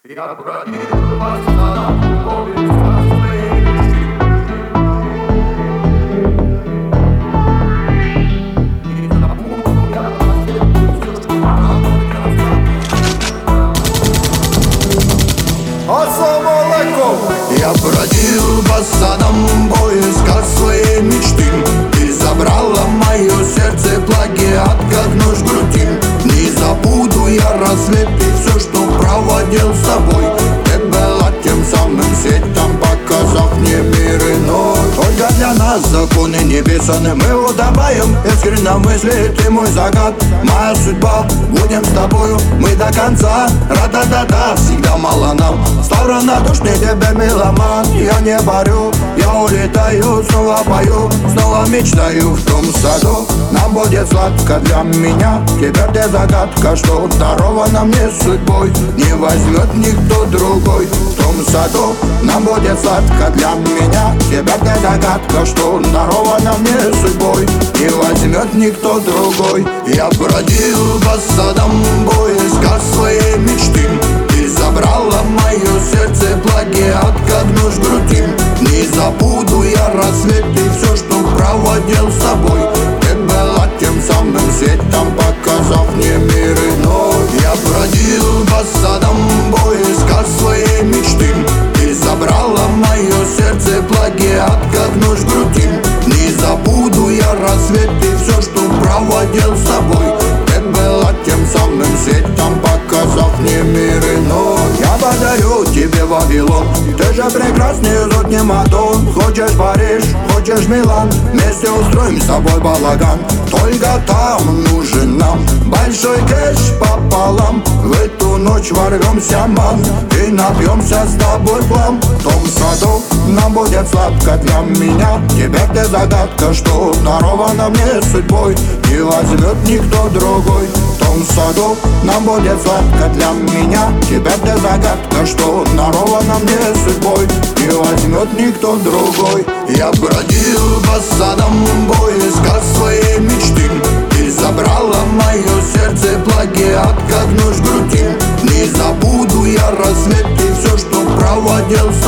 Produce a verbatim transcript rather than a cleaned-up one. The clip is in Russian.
Я бродил по садам в поисках своей мечты. Не забуду я все, что Ассаламу алейкум! Я бродил по садам в поисках своей мечты. Ты забрала мое сердце, плагиат, как нож в груди. Не забуду я рассвет и все, что проводил с тобой. Ты была тем самым светом, показав мне мир иной. Только для нас законы небесные мы удобаем. Искренне мысли, ты мой загад, моя судьба, будем с тобою мы до конца. Ра-да-да-да, всегда мало нам. Стал равнодушный тебе меломан. Я не борю, я улетаю, снова пою, снова мечтаю в том саду. Нам будет сладко для меня. Теперь ты загадка, что дарована мне судьбой. Не возьмет никто другой. В том саду нам будет сладко для меня. Теперь ты загадка, что дарована мне судьбой. Не возьмет никто другой. Я бродил по садам в поисках своей мечты. Ты забрала мое сердце, плагиат, как нож в груди. Не забуду я рассвет и все, что проводил с тобой. Ты была тем самым светом, показав мне мир иной. Я бродил по садам в поисках своей мечты. Ты забрала мое сердце, плагиат, как нож в груди. Не забуду я рассвет и все, что проводил с тобой. Ты была тем самым светом, показав мне мир иной. Я подарю тебе Вавилон. Ты же прекрасный зодний Мадон. Хочешь Париж, хочешь Милан, вместе устроим с тобой балаган. Только там нужен нам большой кэш пополам. В эту ночь ворвемся, ман, и напьемся с тобой плам. В том саду нам будет сладко для меня. Теперь ты загадка, что дарована мне судьбой. Не возьмет никто другой. В том саду нам будет сладко для меня. Теперь ты загадка, что дарована мне судьбой. Не возьмет никто другой. Я бродил по садам в поисках своей мечты. Ты забрала мое сердце, плагиат, как нож в груди. Не забуду я рассвет и все, что проводил с